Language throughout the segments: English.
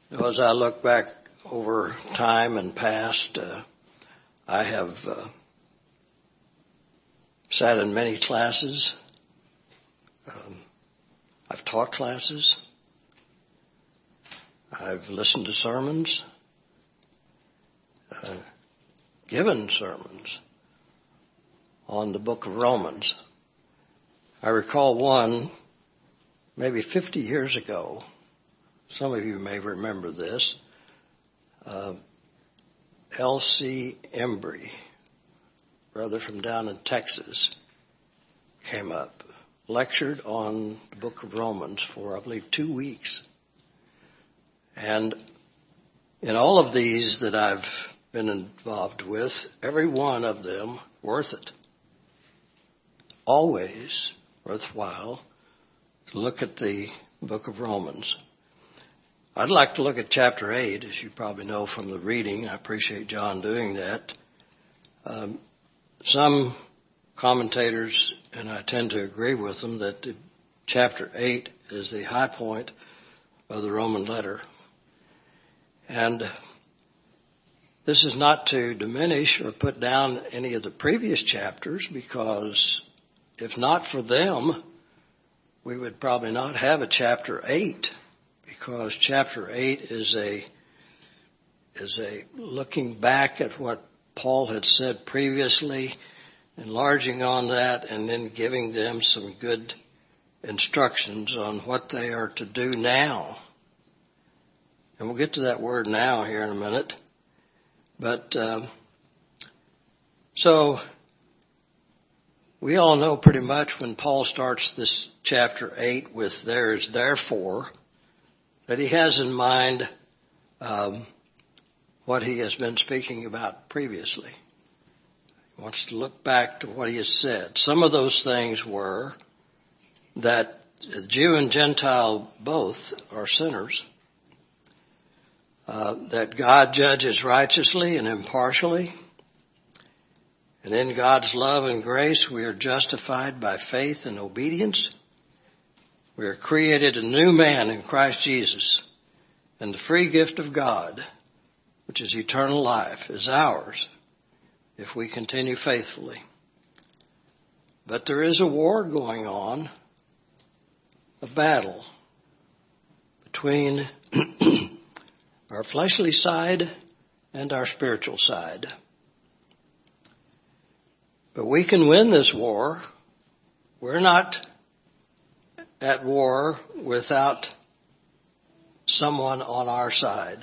As I look back over time and past, I have sat in many classes. I've taught classes. I've listened to sermons, given sermons on the book of Romans. I recall one maybe 50 years ago. Some of you may remember this. L.C. Embry, brother from down in Texas, came up, lectured on the book of Romans for, I believe, 2 weeks. And in all of these that I've been involved with, every one of them worth it. Always worthwhile to look at the book of Romans. I'd like to look at chapter 8, as you probably know from the reading. I appreciate John doing that. Some commentators, and I tend to agree with them, that chapter 8 is the high point of the Roman letter. And this is not to diminish or put down any of the previous chapters, because if not for them, we would probably not have a chapter 8. Because chapter 8 is a looking back at what Paul had said previously, enlarging on that, and then giving them some good instructions on what they are to do now. And we'll get to that word now here in a minute. But so we all know pretty much when Paul starts this chapter 8 with "there is therefore," that he has in mind what he has been speaking about previously. He wants to look back to what he has said. Some of those things were that Jew and Gentile both are sinners, that God judges righteously and impartially, and in God's love and grace we are justified by faith and obedience. We are created a new man in Christ Jesus, and the free gift of God, which is eternal life, is ours if we continue faithfully. But there is a war going on, a battle between our fleshly side and our spiritual side. But we can win this war. We're not at war without someone on our side.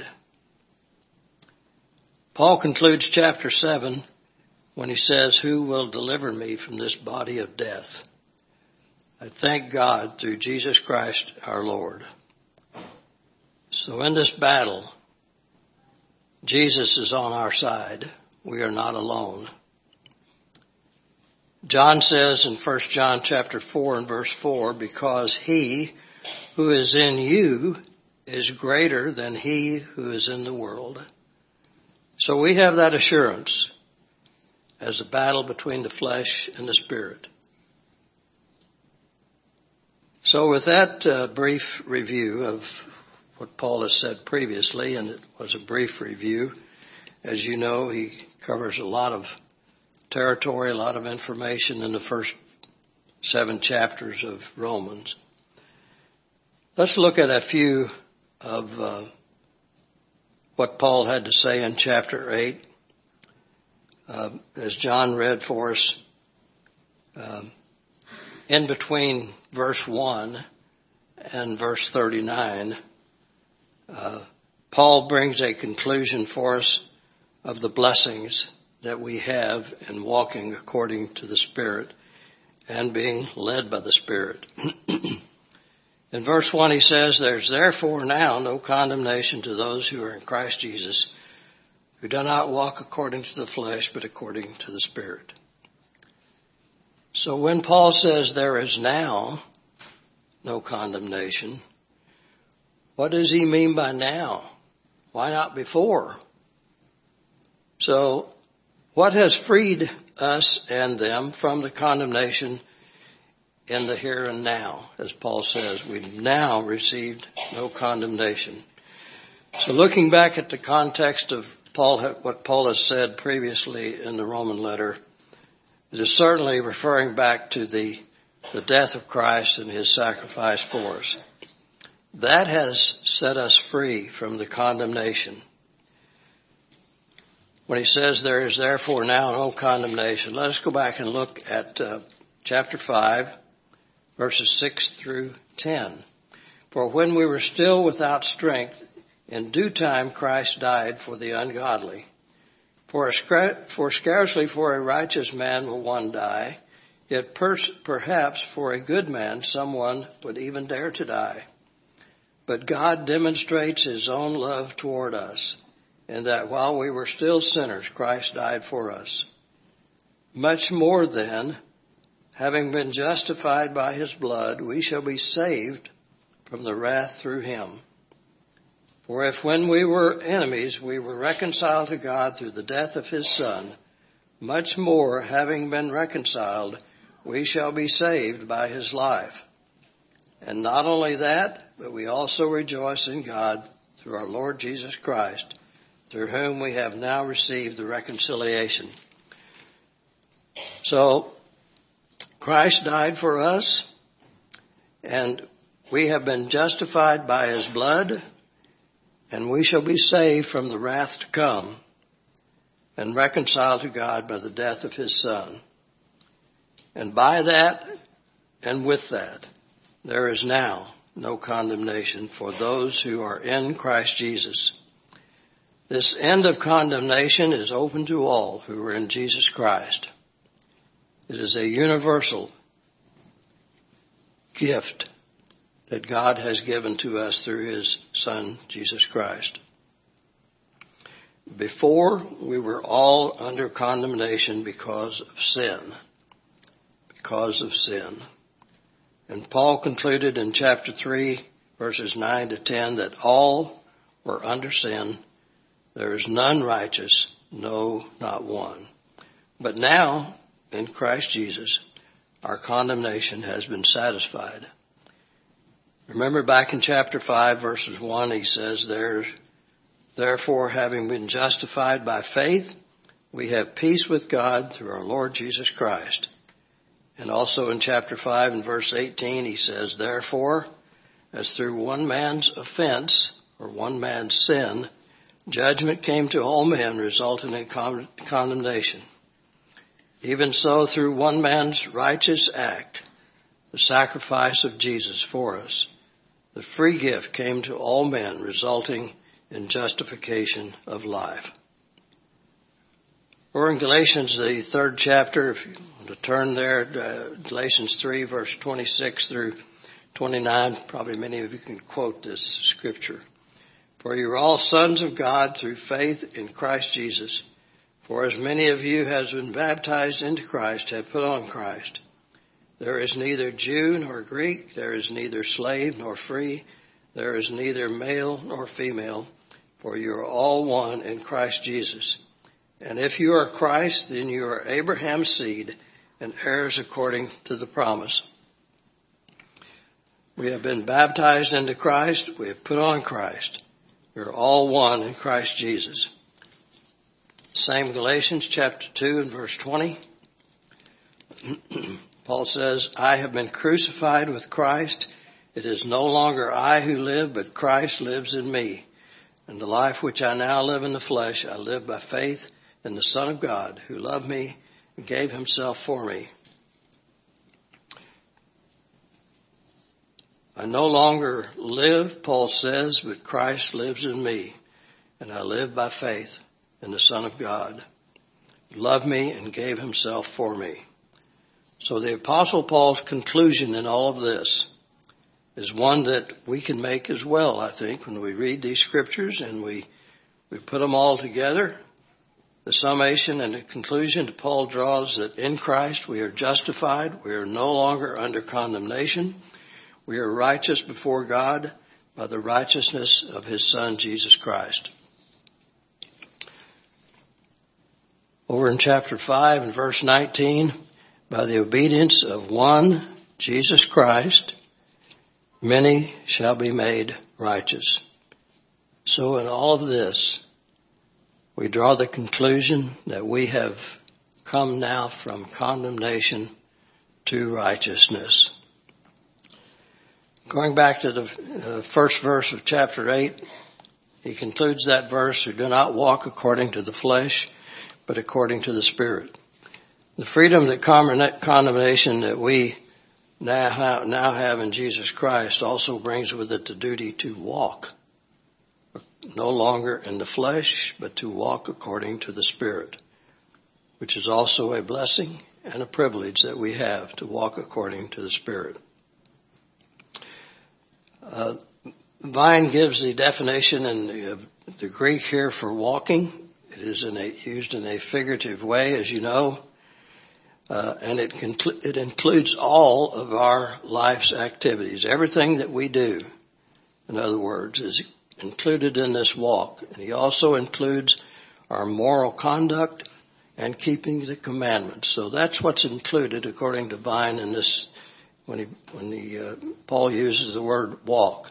Paul concludes chapter 7 when he says, "Who will deliver me from this body of death? I thank God through Jesus Christ our Lord." So in this battle, Jesus is on our side. We are not alone. John says in 1 John chapter 4 and verse 4, "Because he who is in you is greater than he who is in the world." So we have that assurance as a battle between the flesh and the spirit. So with that brief review of what Paul has said previously, and it was a brief review, as you know, he covers a lot of territory, a lot of information in the first 7 chapters of Romans. Let's look at a few of what Paul had to say in chapter 8. As John read for us, in between verse 1 and verse 39, Paul brings a conclusion for us of the blessings that we have in walking according to the Spirit and being led by the Spirit. In verse 1 he says, "There's therefore now no condemnation to those who are in Christ Jesus, who do not walk according to the flesh, but according to the Spirit." So when Paul says there is now no condemnation, what does he mean by now? Why not before? So what has freed us and them from the condemnation in the here and now? As Paul says, we've now received no condemnation. So looking back at the context of what Paul has said previously in the Roman letter, it is certainly referring back to the death of Christ and his sacrifice for us. That has set us free from the condemnation. When he says there is therefore now no condemnation, let us go back and look at chapter 5, verses 6 through 10. For when we were still without strength, in due time Christ died for the ungodly. For scarcely for a righteous man will one die, yet perhaps for a good man someone would even dare to die. But God demonstrates his own love toward us, in that while we were still sinners, Christ died for us. Much more then, having been justified by his blood, we shall be saved from the wrath through him. For if when we were enemies, we were reconciled to God through the death of his Son, much more, having been reconciled, we shall be saved by his life. And not only that, but we also rejoice in God through our Lord Jesus Christ, through whom we have now received the reconciliation. So, Christ died for us, and we have been justified by his blood, and we shall be saved from the wrath to come and reconciled to God by the death of his Son. And by that, and with that, there is now no condemnation for those who are in Christ Jesus. This end of condemnation is open to all who are in Jesus Christ. It is a universal gift that God has given to us through his Son, Jesus Christ. Before, we were all under condemnation because of sin. Because of sin. And Paul concluded in chapter 3, verses 9 to 10, that all were under sin. There is none righteous, no, not one. But now, in Christ Jesus, our condemnation has been satisfied. Remember back in chapter 5, verses 1, he says, therefore, having been justified by faith, we have peace with God through our Lord Jesus Christ. And also in chapter 5 and verse 18, he says, therefore, as through one man's offense, or one man's sin, judgment came to all men, resulting in condemnation. Even so, through one man's righteous act, the sacrifice of Jesus for us, the free gift came to all men, resulting in justification of life. We're in Galatians, the 3rd chapter. If you want to turn there, Galatians 3, verse 26 through 29. Probably many of you can quote this scripture. For you are all sons of God through faith in Christ Jesus. For as many of you as have been baptized into Christ have put on Christ. There is neither Jew nor Greek, there is neither slave nor free, there is neither male nor female, for you are all one in Christ Jesus. And if you are Christ, then you are Abraham's seed and heirs according to the promise. We have been baptized into Christ, we have put on Christ. We are all one in Christ Jesus. Same Galatians chapter 2 and verse 20. Paul says, I have been crucified with Christ. It is no longer I who live, but Christ lives in me. And the life which I now live in the flesh, I live by faith in the Son of God, who loved me and gave himself for me. I no longer live, Paul says, but Christ lives in me. And I live by faith in the Son of God, who loved me and gave himself for me. So the Apostle Paul's conclusion in all of this is one that we can make as well, I think, when we read these scriptures and we put them all together. The summation and the conclusion that Paul draws that in Christ we are justified, we are no longer under condemnation, we are righteous before God by the righteousness of his Son, Jesus Christ. Over in chapter 5 and verse 19, by the obedience of one, Jesus Christ, many shall be made righteous. So in all of this, we draw the conclusion that we have come now from condemnation to righteousness. Going back to the first verse of chapter 8, he concludes that verse, who do not walk according to the flesh, but according to the Spirit. The freedom that condemnation that we now have in Jesus Christ also brings with it the duty to walk, no longer in the flesh, but to walk according to the Spirit, which is also a blessing and a privilege that we have to walk according to the Spirit. Vine gives the definition in the Greek here for walking. It is used in a figurative way, as you know, and it includes all of our life's activities. Everything that we do, in other words, is included in this walk. And he also includes our moral conduct and keeping the commandments. So that's what's included according to Vine in this, when Paul uses the word walk.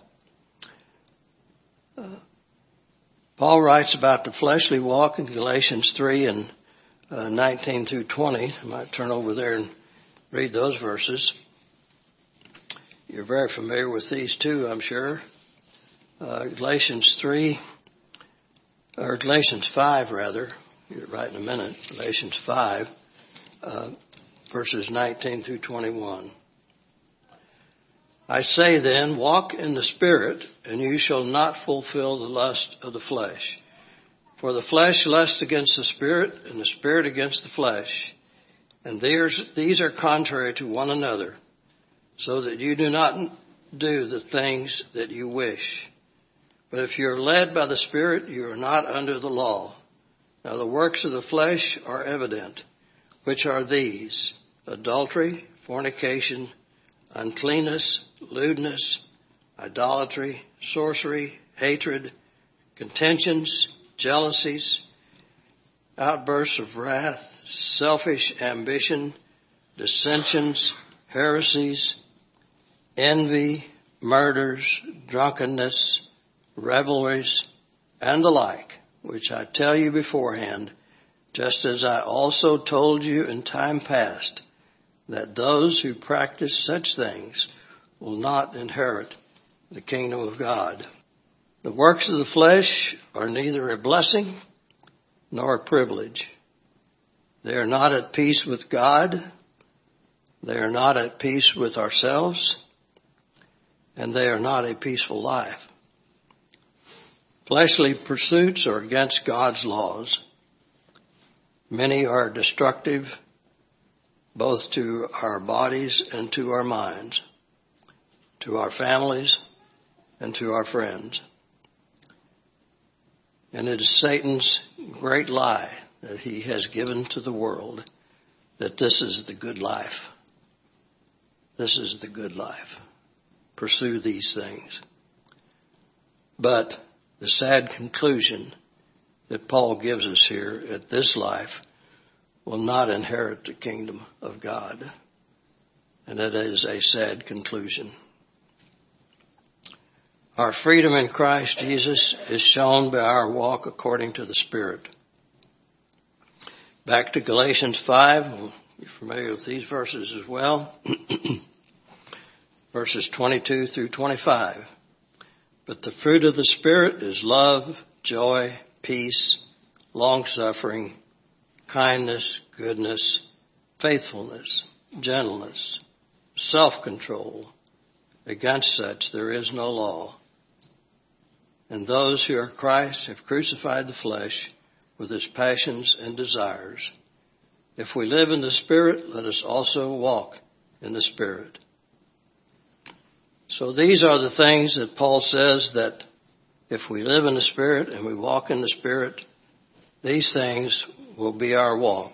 Paul writes about the fleshly walk in Galatians 3 and 19 through 20. I might turn over there and read those verses. You're very familiar with these too, I'm sure. Galatians 5 rather. Get it right in a minute. Galatians 5, verses 19 through 21. I say then, walk in the Spirit, and you shall not fulfill the lust of the flesh. For the flesh lusts against the Spirit, and the Spirit against the flesh. And these are contrary to one another, so that you do not do the things that you wish. But if you are led by the Spirit, you are not under the law. Now the works of the flesh are evident, which are these: adultery, fornication, uncleanness, lewdness, idolatry, sorcery, hatred, contentions, jealousies, outbursts of wrath, selfish ambition, dissensions, heresies, envy, murders, drunkenness, revelries, and the like, which I tell you beforehand, just as I also told you in time past, that those who practice such things will not inherit the kingdom of God. The works of the flesh are neither a blessing nor a privilege. They are not at peace with God. They are not at peace with ourselves. And they are not a peaceful life. Fleshly pursuits are against God's laws. Many are destructive, both to our bodies and to our minds, to our families and to our friends. And it is Satan's great lie that he has given to the world, that this is the good life. This is the good life. Pursue these things. But the sad conclusion that Paul gives us here at this life will not inherit the kingdom of God. And that is a sad conclusion. Our freedom in Christ Jesus is shown by our walk according to the Spirit. Back to Galatians 5. You're familiar with these verses as well. Verses 22 through 25. But the fruit of the Spirit is love, joy, peace, long-suffering, kindness, goodness, faithfulness, gentleness, self-control. Against such there is no law. And those who are Christ have crucified the flesh with its passions and desires. If we live in the Spirit, let us also walk in the Spirit. So these are the things that Paul says that if we live in the Spirit and we walk in the Spirit, these things will be our walk.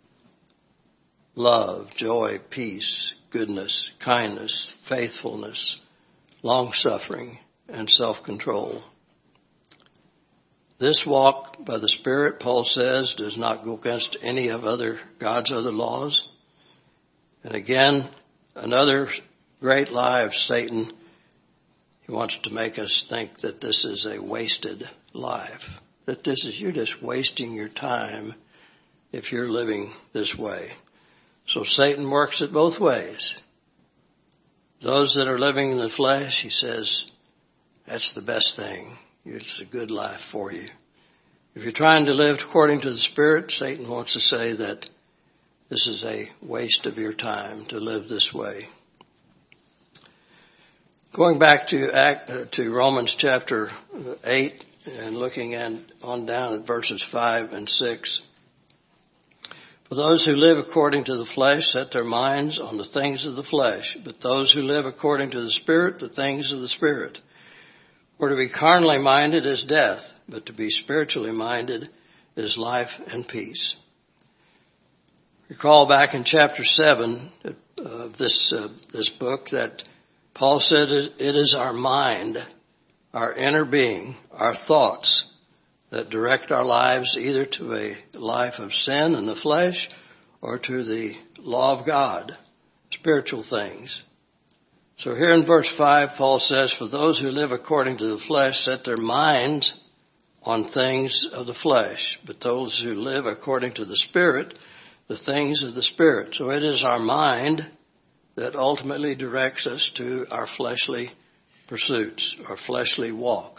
Love, joy, peace, goodness, kindness, faithfulness, long-suffering, and self-control. This walk by the Spirit, Paul says, does not go against any of God's other laws. And again, another great lie of Satan, He wants to make us think that this is a wasted life, that you're just wasting your time if you're living this way. So Satan works it both ways. Those that are living in the flesh, he says, that's the best thing. It's a good life for you. If you're trying to live according to the Spirit, Satan wants to say that this is a waste of your time to live this way. Going back to Romans chapter 8 and looking on down at verses 5 and 6. For those who live according to the flesh set their minds on the things of the flesh, but those who live according to the Spirit, the things of the Spirit. For to be carnally minded is death, but to be spiritually minded is life and peace. Recall back in chapter 7 of this book that Paul said it is our mind, our inner being, our thoughts that direct our lives either to a life of sin in the flesh or to the law of God, spiritual things. So here in verse 5, Paul says, for those who live according to the flesh set their minds on things of the flesh, but those who live according to the Spirit, the things of the Spirit. So it is our mind that ultimately directs us to our fleshly pursuits, our fleshly walk.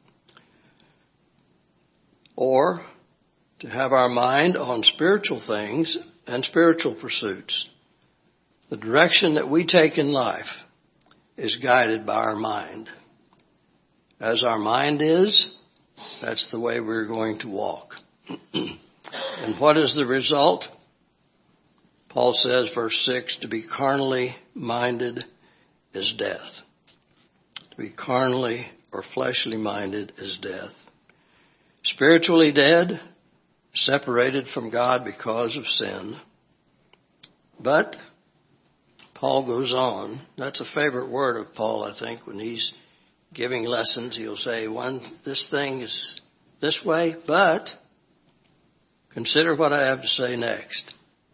Or to have our mind on spiritual things and spiritual pursuits. The direction that we take in life is guided by our mind. As our mind is, that's the way we're going to walk. And what is the result? Paul says, verse 6, to be carnally minded is death. To be carnally or fleshly minded is death. Spiritually dead, separated from God because of sin. But Paul goes on. That's a favorite word of Paul, I think, when he's giving lessons. He'll say, this thing is this way, but consider what I have to say next.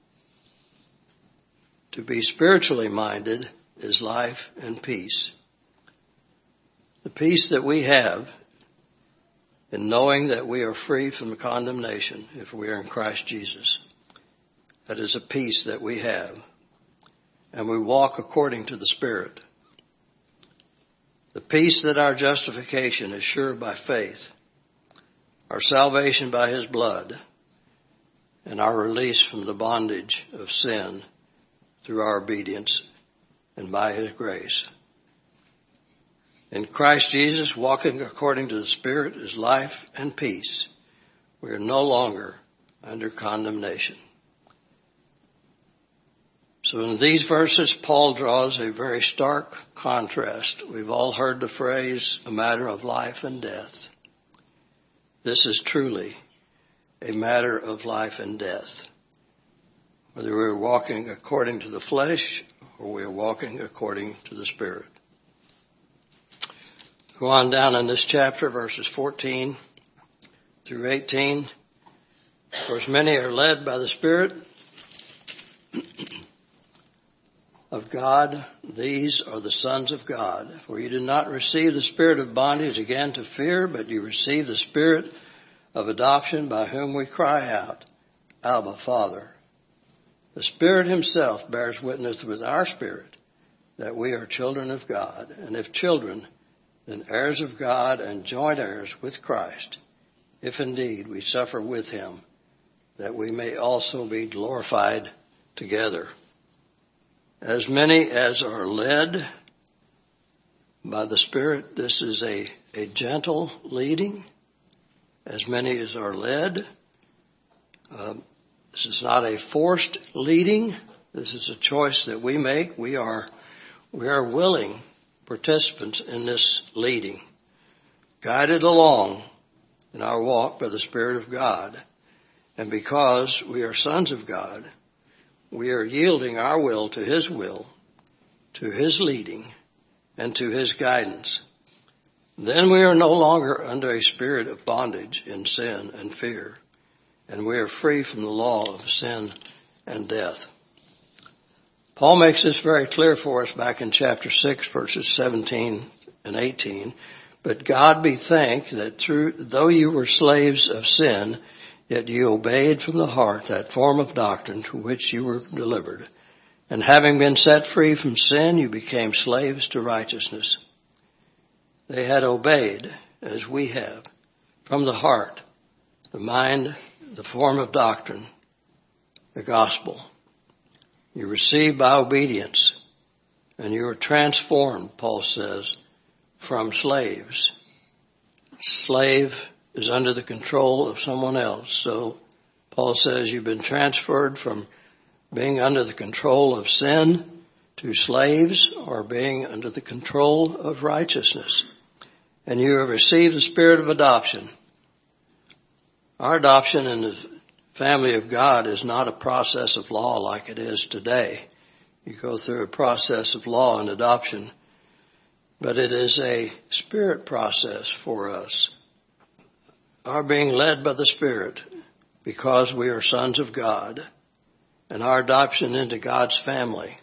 To be spiritually minded is life and peace. The peace that we have in knowing that we are free from condemnation if we are in Christ Jesus. That is a peace that we have. And we walk according to the Spirit. The peace that our justification is sure by faith, our salvation by His blood, and our release from the bondage of sin through our obedience and by His grace. In Christ Jesus, walking according to the Spirit is life and peace. We are no longer under condemnation. So in these verses, Paul draws a very stark contrast. We've all heard the phrase, a matter of life and death. This is truly a matter of life and death. Whether we're walking according to the flesh or we're walking according to the Spirit. Go on down in this chapter, verses 14 through 18. Of course, many are led by the Spirit of God. These are the sons of God. For you did not receive the spirit of bondage again to fear, but you received the Spirit of adoption by whom we cry out, Abba, Father. The Spirit Himself bears witness with our spirit that we are children of God, and if children, then heirs of God and joint heirs with Christ, if indeed we suffer with Him, that we may also be glorified together. As many as are led by the Spirit, this is a gentle leading. As many as are led, this is not a forced leading. This is a choice that we make. We are willing participants in this leading, guided along in our walk by the Spirit of God. And because we are sons of God, we are yielding our will, to His leading, and to His guidance. Then we are no longer under a spirit of bondage in sin and fear, and we are free from the law of sin and death. Paul makes this very clear for us back in chapter 6, verses 17 and 18. But God be thanked that though you were slaves of sin, yet you obeyed from the heart that form of doctrine to which you were delivered. And having been set free from sin, you became slaves to righteousness. They had obeyed, as we have, from the heart, the mind, the form of doctrine, the gospel. You received by obedience, and you were transformed, Paul says, from slaves. Slave is under the control of someone else. So Paul says you've been transferred from being under the control of sin to slaves, or being under the control of righteousness. And you have received the spirit of adoption. Our adoption in the family of God is not a process of law like it is today. You go through a process of law and adoption, but it is a spirit process for us. Our being led by the Spirit because we are sons of God, and our adoption into God's family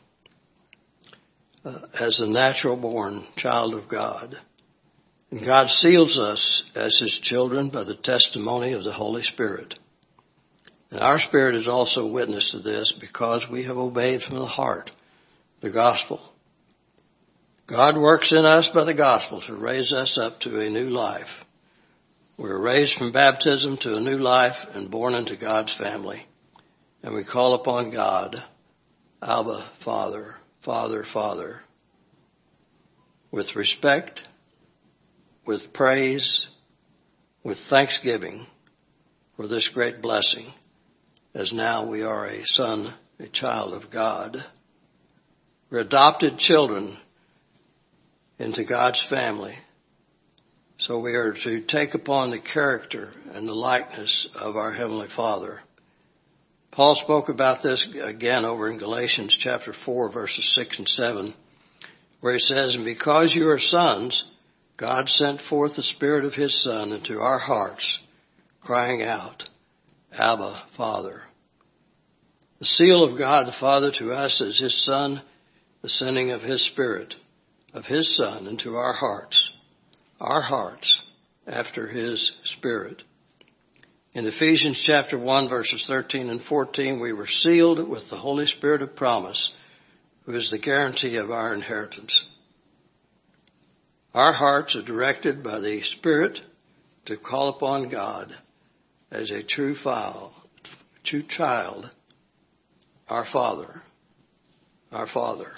as a natural born child of God. And God seals us as His children by the testimony of the Holy Spirit. And our spirit is also witness to this because we have obeyed from the heart the gospel. God works in us by the gospel to raise us up to a new life. We're raised from baptism to a new life and born into God's family. And we call upon God, Abba, Father, Father, Father, with respect, with praise, with thanksgiving for this great blessing, as now we are a son, a child of God. We're adopted children into God's family. So we are to take upon the character and the likeness of our Heavenly Father. Paul spoke about this again over in Galatians chapter 4, verses 6 and 7, where he says, "And because you are sons, God sent forth the Spirit of His Son into our hearts, crying out, Abba, Father." The seal of God the Father to us is His Son, the sending of His Spirit, of His Son into our hearts after His Spirit. In Ephesians chapter 1, verses 13 and 14, we were sealed with the Holy Spirit of promise, who is the guarantee of our inheritance. Our hearts are directed by the Spirit to call upon God as a true child, our Father, our Father.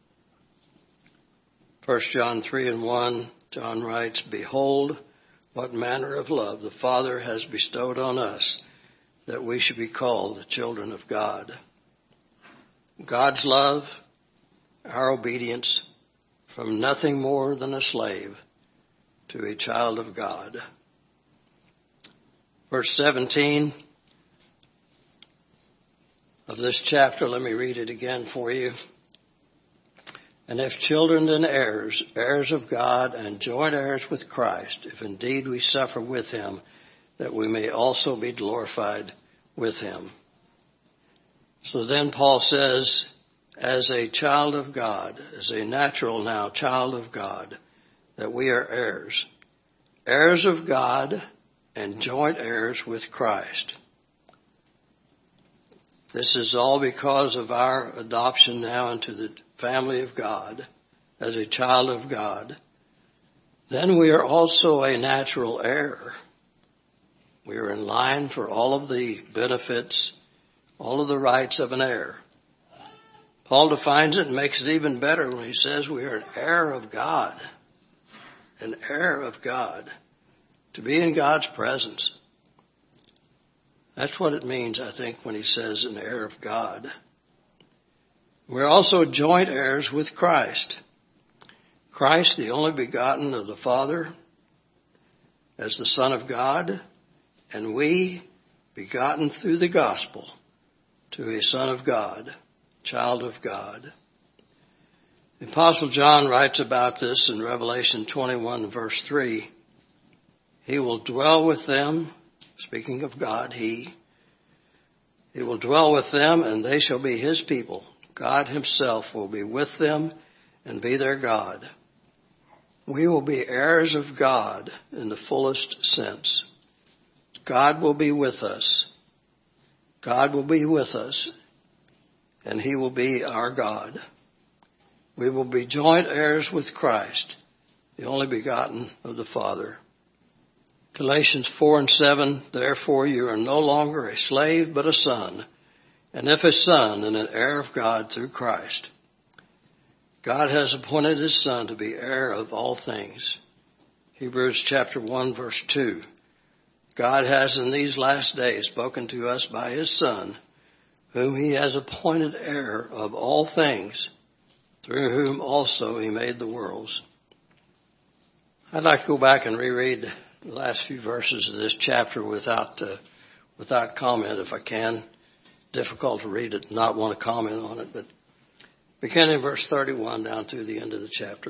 1 John 3 and 1, John writes, "Behold, what manner of love the Father has bestowed on us, that we should be called the children of God." God's love, our obedience, from nothing more than a slave to a child of God. Verse 17 of this chapter, let me read it again for you. "And if children, then heirs, heirs of God, and joint heirs with Christ, if indeed we suffer with Him, that we may also be glorified with Him." So then Paul says, as a child of God, as a natural now child of God, that we are heirs. Heirs of God and joint heirs with Christ. This is all because of our adoption now into the family of God, as a child of God. Then we are also a natural heir. We are in line for all of the benefits, all of the rights of an heir. Paul defines it and makes it even better when he says we are an heir of God. An heir of God. To be in God's presence. That's what it means, I think, when he says an heir of God. We're also joint heirs with Christ. Christ, the only begotten of the Father, as the Son of God, and we, begotten through the gospel to a Son of God, child of God. The Apostle John writes about this in Revelation 21, verse 3. "He will dwell with them," speaking of God, He will dwell with them, and they shall be His people. God Himself will be with them and be their God. We will be heirs of God in the fullest sense. God will be with us. God will be with us, and He will be our God. We will be joint heirs with Christ, the only begotten of the Father. Galatians 4:7, therefore you are no longer a slave but a son, and if a son, then an heir of God through Christ. God has appointed His Son to be heir of all things. Hebrews chapter 1 verse 2. God has in these last days spoken to us by His Son, whom He has appointed heir of all things, through whom also He made the worlds. I'd like to go back and reread the last few verses of this chapter without comment if I can. Difficult to read it and not want to comment on it, but beginning in verse 31 down to the end of the chapter.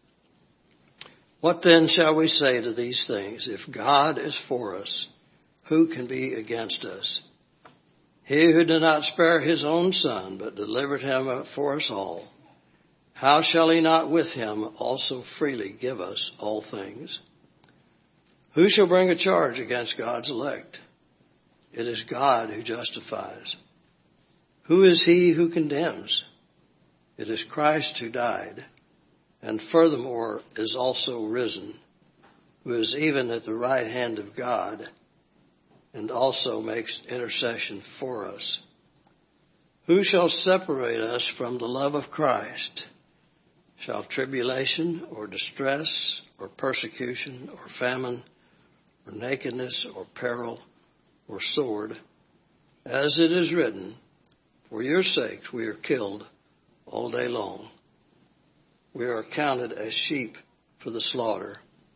What then shall we say to these things? If God is for us, who can be against us? He who did not spare His own Son, but delivered Him up for us all, how shall He not with Him also freely give us all things? Who shall bring a charge against God's elect? It is God who justifies. Who is he who condemns? It is Christ who died, and furthermore is also risen, who is even at the right hand of God, and also makes intercession for us. Who shall separate us from the love of Christ? Shall tribulation, or distress, or persecution, or famine, or nakedness, or peril, or sword? As it is written, for your sakes we are killed all day long. We are counted as sheep for the slaughter.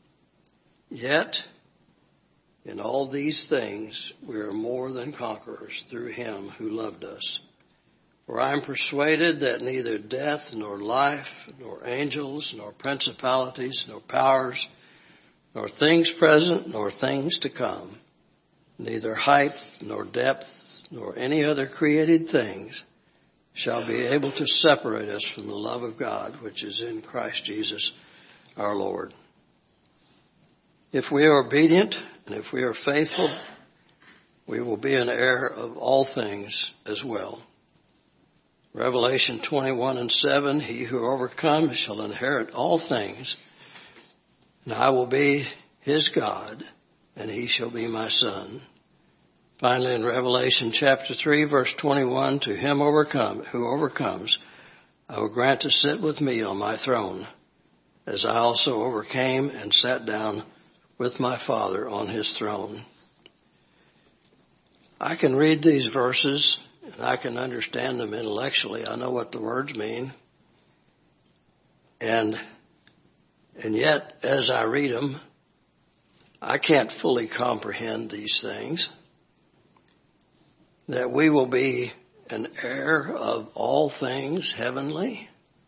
Yet, in all these things, we are more than conquerors through Him who loved us. For I am persuaded that neither death, nor life, nor angels, nor principalities, nor powers, nor things present, nor things to come, neither height, nor depth, nor any other created things, shall be able to separate us from the love of God, which is in Christ Jesus our Lord. If we are obedient and if we are faithful, we will be an heir of all things as well. Revelation 21:7, he who overcomes shall inherit all things, and I will be his God, and he shall be my son. Finally, in Revelation chapter 3, verse 21, to him who overcomes, I will grant to sit with me on my throne, as I also overcame and sat down with my Father on his throne. I can read these verses and I can understand them intellectually. I know what the words mean. And yet, as I read them, I can't fully comprehend these things. That we will be an heir of all things heavenly.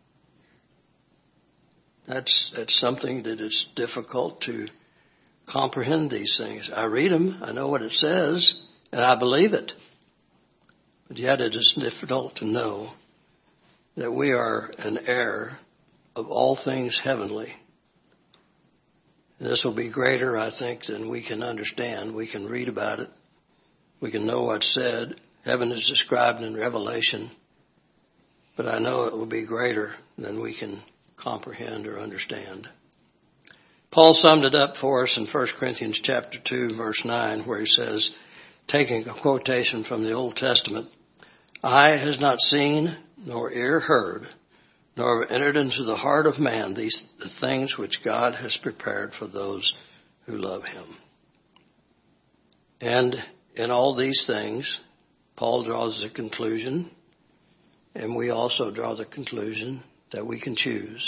That's something that is difficult to comprehend these things. I read them, I know what it says, and I believe it. But yet it is difficult to know that we are an heir of all things heavenly. And this will be greater, I think, than we can understand. We can read about it. We can know what's said. Heaven is described in Revelation. But I know it will be greater than we can comprehend or understand. Paul summed it up for us in 1 Corinthians chapter 2, verse 9, where he says, taking a quotation from the Old Testament, eye has not seen, nor ear heard, nor have entered into the heart of man the things which God has prepared for those who love him. And in all these things, Paul draws the conclusion, and we also draw the conclusion that we can choose.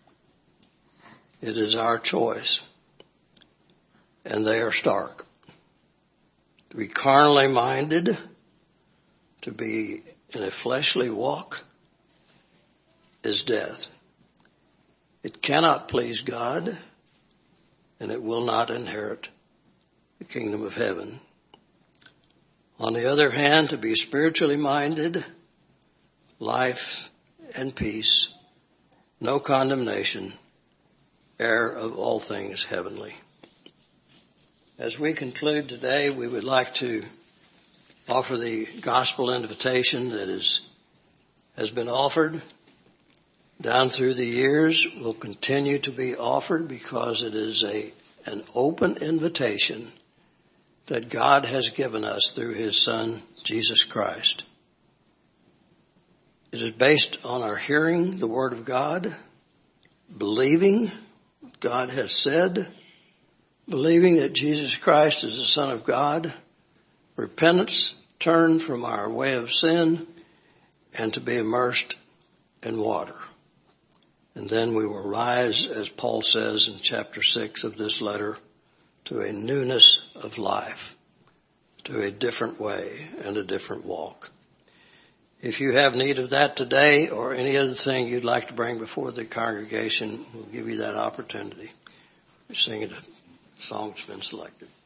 It is our choice, and they are stark. To be carnally minded, to be in a fleshly walk, is death. It cannot please God, and it will not inherit the kingdom of heaven. On the other hand, to be spiritually minded, life and peace, no condemnation, heir of all things heavenly. As we conclude today, we would like to offer the gospel invitation that has been offered down through the years, will continue to be offered because it is an open invitation that God has given us through His Son, Jesus Christ. It is based on our hearing the Word of God, believing what God has said, believing that Jesus Christ is the Son of God, repentance, turn from our way of sin, and to be immersed in water. And then we will rise, as Paul says in chapter 6 of this letter, to a newness of life, to a different way and a different walk. If you have need of that today or any other thing you'd like to bring before the congregation, we'll give you that opportunity. We're singing a song that's been selected.